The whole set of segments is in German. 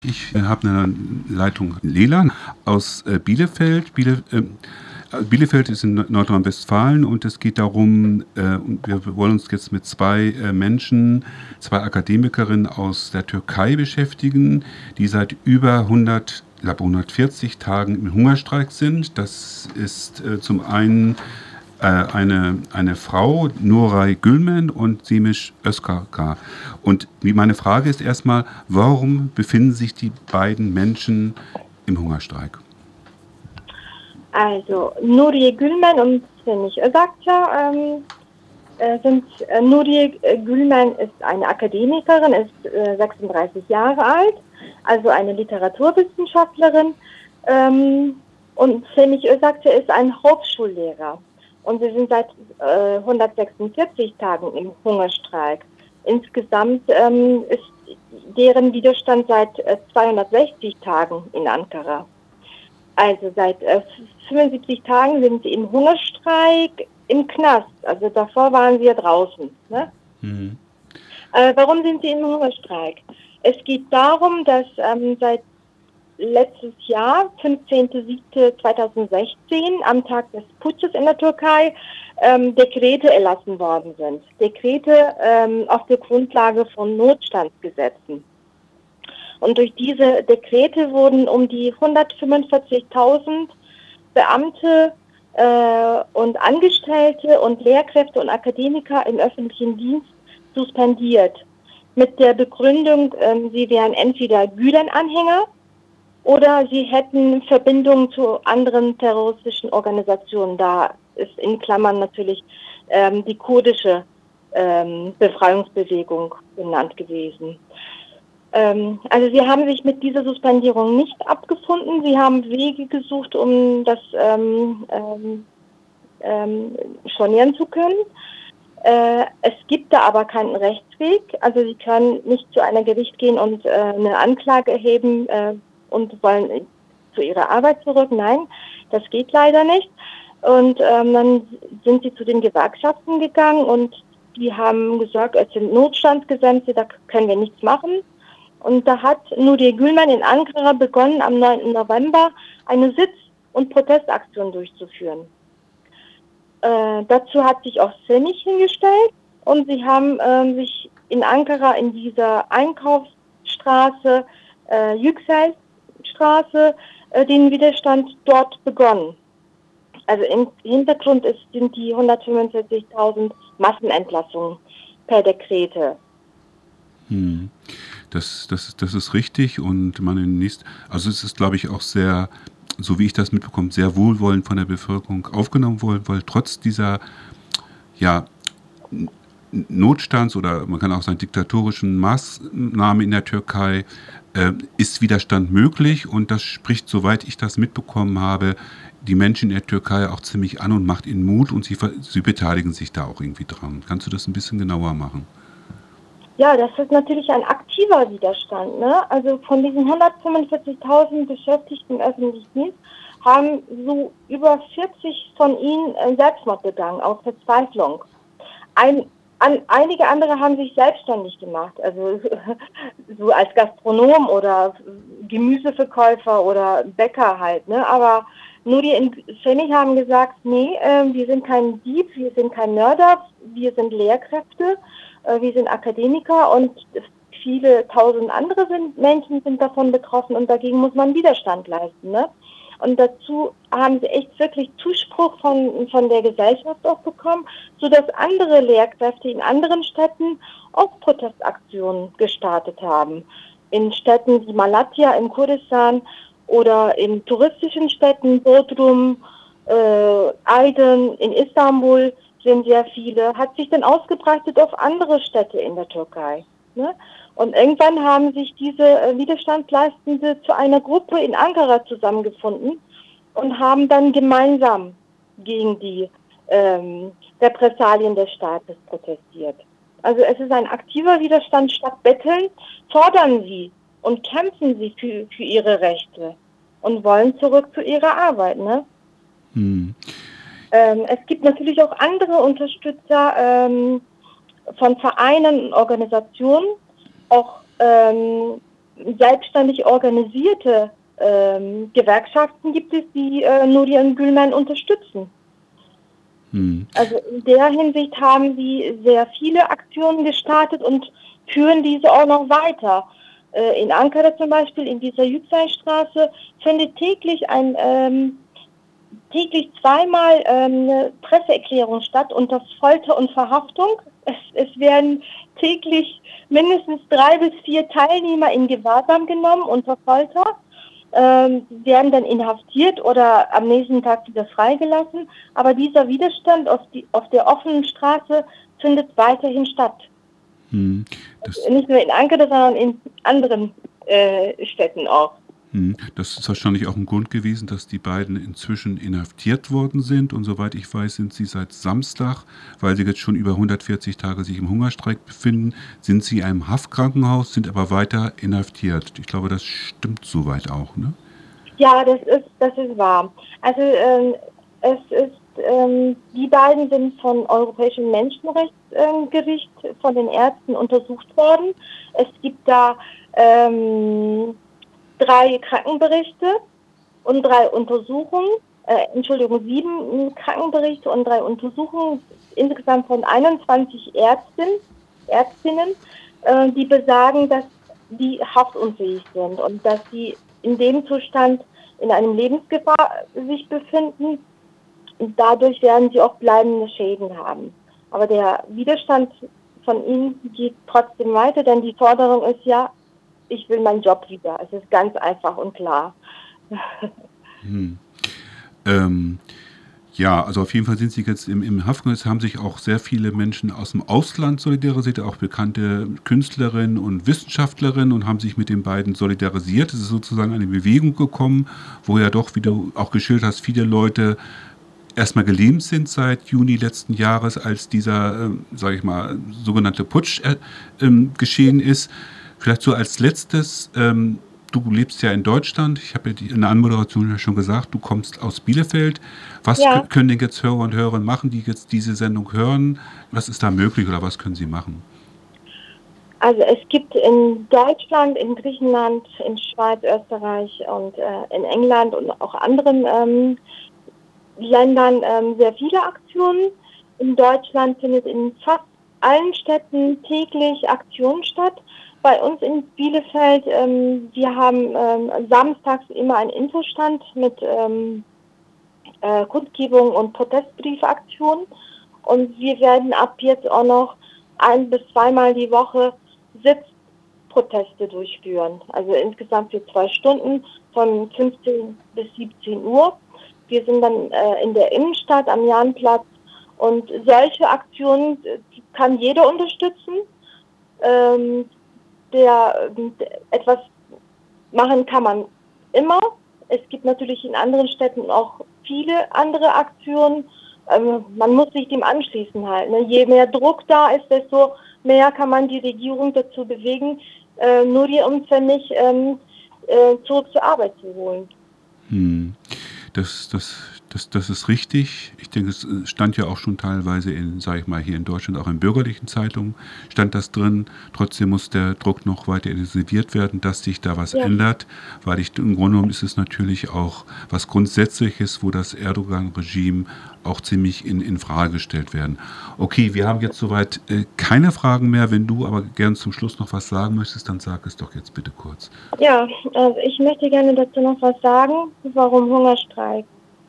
Ich habe eine Leitung Lelan aus Bielefeld. Bielefeld ist in Nordrhein-Westfalen und es geht darum, wir wollen uns jetzt mit zwei Menschen, zwei Akademikerinnen aus der Türkei beschäftigen, die seit über 140 Tagen im Hungerstreik sind. Das ist zum einen eine Frau, Nuray Gülmen und Semiş Özkaka. Und meine Frage ist erstmal, warum befinden sich die beiden Menschen im Hungerstreik? Also Nuriye Gülmen und Semih Özakça Nuriye Gülmen ist eine Akademikerin, ist 36 Jahre alt, also eine Literaturwissenschaftlerin, und Semih Özakça ist ein Hauptschullehrer. Und sie sind seit 146 Tagen im Hungerstreik. Insgesamt ist deren Widerstand seit 260 Tagen in Ankara. Also seit 75 Tagen sind sie im Hungerstreik im Knast. Also davor waren sie ja draußen. Ne? Mhm. Warum sind sie im Hungerstreik? Es geht darum, dass seit letztes Jahr, 15.07.2016, am Tag des Putsches in der Türkei, Dekrete erlassen worden sind. Dekrete auf der Grundlage von Notstandsgesetzen. Und durch diese Dekrete wurden um die 145.000 Beamte und Angestellte und Lehrkräfte und Akademiker im öffentlichen Dienst suspendiert. Mit der Begründung, sie wären entweder Gülen-Anhänger oder sie hätten Verbindungen zu anderen terroristischen Organisationen. Da ist in Klammern natürlich die kurdische Befreiungsbewegung genannt gewesen. Also sie haben sich mit dieser Suspendierung nicht abgefunden. Sie haben Wege gesucht, um das stornieren zu können. Es gibt da aber keinen Rechtsweg. Also sie können nicht zu einer Gericht gehen und eine Anklage erheben und wollen zu ihrer Arbeit zurück. Nein, das geht leider nicht. Und dann sind sie zu den Gewerkschaften gegangen und die haben gesagt, es sind Notstandsgesetze, da können wir nichts machen. Und da hat Nuriye Gülmen in Ankara begonnen, am 9. November eine Sitz- und Protestaktion durchzuführen. Dazu hat sich auch Semih hingestellt und sie haben sich in Ankara in dieser Einkaufsstraße, Yükselstraße, den Widerstand dort begonnen. Also im Hintergrund sind die 145.000 Massenentlassungen per Dekrete. Das ist richtig und also es ist, glaube ich, auch sehr, so wie ich das mitbekomme, sehr wohlwollend von der Bevölkerung aufgenommen worden, weil trotz dieser, ja, Notstands- oder man kann auch sagen diktatorischen Maßnahmen in der Türkei ist Widerstand möglich und das spricht, soweit ich das mitbekommen habe, die Menschen in der Türkei auch ziemlich an und macht ihnen Mut und sie beteiligen sich da auch irgendwie dran. Kannst du das ein bisschen genauer machen? Ja, das ist natürlich ein aktiver Widerstand. Ne? Also von diesen 145.000 Beschäftigten im öffentlichen Dienst haben so über 40 von ihnen Selbstmord begangen, aus Verzweiflung. Einige andere haben sich selbstständig gemacht, also so als Gastronom oder Gemüseverkäufer oder Bäcker halt. Ne? Aber nur die in Semih haben gesagt, nee, wir sind kein Dieb, wir sind kein Mörder, wir sind Lehrkräfte, wir sind Akademiker und viele tausend andere Menschen sind davon betroffen und dagegen muss man Widerstand leisten. Ne? Und dazu haben sie echt wirklich Zuspruch von der Gesellschaft auch bekommen, sodass andere Lehrkräfte in anderen Städten auch Protestaktionen gestartet haben. In Städten wie Malatya im Kurdistan oder in touristischen Städten, Bodrum, Aydın, in Istanbul sind sehr viele, hat sich dann ausgebreitet auf andere Städte in der Türkei. Ne? Und irgendwann haben sich diese Widerstandsleistende zu einer Gruppe in Ankara zusammengefunden und haben dann gemeinsam gegen die Repressalien des Staates protestiert. Also es ist ein aktiver Widerstand. Statt betteln fordern sie und kämpfen sie für ihre Rechte und wollen zurück zu ihrer Arbeit. Ne? Es gibt natürlich auch andere Unterstützer von Vereinen und Organisationen, auch selbstständig organisierte Gewerkschaften gibt es, die Nuri und Gülmen unterstützen. Also in der Hinsicht haben sie sehr viele Aktionen gestartet und führen diese auch noch weiter. In Ankara zum Beispiel, in dieser Yüksel-Straße, findet täglich zweimal eine Presseerklärung statt unter Folter und Verhaftung. Es werden täglich mindestens 3 bis 4 Teilnehmer in Gewahrsam genommen unter Folter. Werden dann inhaftiert oder am nächsten Tag wieder freigelassen. Aber dieser Widerstand auf der offenen Straße findet weiterhin statt. Nicht nur in Ankara, sondern in anderen Städten auch. Das ist wahrscheinlich auch ein Grund gewesen, dass die beiden inzwischen inhaftiert worden sind. Und soweit ich weiß, sind sie seit Samstag, weil sie jetzt schon über 140 Tage sich im Hungerstreik befinden, sind sie in einem Haftkrankenhaus, sind aber weiter inhaftiert. Ich glaube, das stimmt soweit auch, ne? Ja, das ist wahr. Also die beiden sind vom Europäischen Menschenrechtsgericht von den Ärzten untersucht worden. Es gibt da 3 Krankenberichte und 3 Untersuchungen, 7 Krankenberichte und 3 Untersuchungen, insgesamt von 21 Ärztinnen, die besagen, dass die haftunfähig sind und dass sie in dem Zustand in einem Lebensgefahr sich befinden. Und dadurch werden sie auch bleibende Schäden haben. Aber der Widerstand von ihnen geht trotzdem weiter, denn die Forderung ist ja, ich will meinen Job wieder. Es ist ganz einfach und klar. Ja, also auf jeden Fall sind sie jetzt im Haftknast, haben sich auch sehr viele Menschen aus dem Ausland solidarisiert, auch bekannte Künstlerinnen und Wissenschaftlerinnen und haben sich mit den beiden solidarisiert. Es ist sozusagen eine Bewegung gekommen, wo ja doch, wie du auch geschildert hast, viele Leute erstmal gelähmt sind seit Juni letzten Jahres, als dieser, sage ich mal, sogenannte Putsch geschehen ist. Vielleicht so als letztes, du lebst ja in Deutschland, ich habe ja in der Anmoderation ja schon gesagt, du kommst aus Bielefeld. Was können denn jetzt Hörer und Hörerinnen machen, die jetzt diese Sendung hören? Was ist da möglich oder was können sie machen? Also es gibt in Deutschland, in Griechenland, in Schweiz, Österreich und in England und auch anderen Ländern sehr viele Aktionen. In Deutschland findet in fast allen Städten täglich Aktionen statt. Bei uns in Bielefeld, wir haben samstags immer einen Infostand mit Kundgebung und Protestbriefaktionen. Und wir werden ab jetzt auch noch 1 bis 2 Mal die Woche Sitzproteste durchführen. Also insgesamt für 2 Stunden von 15 bis 17 Uhr. Wir sind dann in der Innenstadt am Jahnplatz. Und solche Aktionen kann jeder unterstützen. Der etwas machen kann man immer. Es gibt natürlich in anderen Städten auch viele andere Aktionen. Man muss sich dem anschließen halt. Ne? Je mehr Druck da ist, desto mehr kann man die Regierung dazu bewegen, nur die Umstände zurück zur Arbeit zu holen. Das ist richtig. Ich denke, es stand ja auch schon teilweise sage ich mal, hier in Deutschland, auch in bürgerlichen Zeitungen stand das drin. Trotzdem muss der Druck noch weiter intensiviert werden, dass sich da was ändert, weil im Grunde genommen ist es natürlich auch was Grundsätzliches, wo das Erdogan-Regime auch ziemlich in Frage gestellt werden. Okay, wir haben jetzt soweit keine Fragen mehr. Wenn du aber gern zum Schluss noch was sagen möchtest, dann sag es doch jetzt bitte kurz. Ja, also ich möchte gerne dazu noch was sagen. Warum Hungerstreik?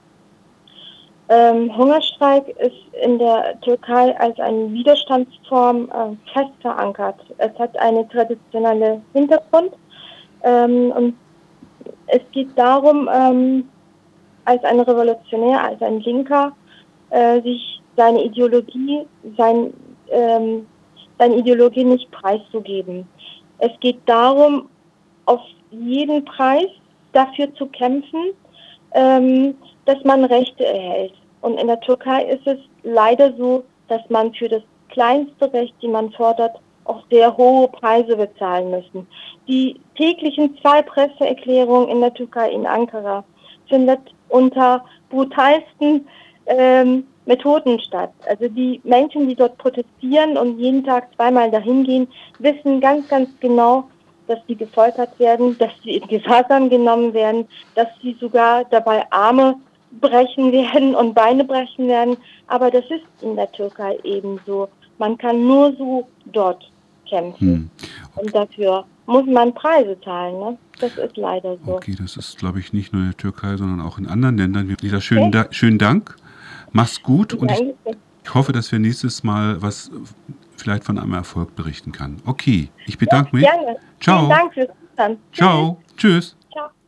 Hungerstreik ist in der Türkei als eine Widerstandsform fest verankert. Es hat einen traditionellen Hintergrund und es geht darum, als ein Revolutionär, als ein Linker, sich seine Ideologie nicht preiszugeben. Es geht darum, auf jeden Preis dafür zu kämpfen, dass man Rechte erhält. Und in der Türkei ist es leider so, dass man für das kleinste Recht, die man fordert, auch sehr hohe Preise bezahlen müssen. Die täglichen 2 Presseerklärungen in der Türkei, in Ankara, findet unter brutalsten Methoden statt. Also die Menschen, die dort protestieren und jeden Tag 2-mal dahin gehen, wissen ganz, ganz genau, dass sie gefoltert werden, dass sie in Gewahrsam genommen werden, dass sie sogar dabei Arme brechen werden und Beine brechen werden. Aber das ist in der Türkei eben so. Man kann nur so dort kämpfen. Und dafür muss man Preise zahlen. Ne? Das ist leider so. Okay, das ist, glaube ich, nicht nur in der Türkei, sondern auch in anderen Ländern. Lila, schönen Dank. Mach's gut und ich hoffe, dass wir nächstes Mal was vielleicht von einem Erfolg berichten kann. Okay, ich bedanke mich. Gerne. Ciao. Vielen Dank fürs Zuhören. Ciao. Tschüss. Ciao.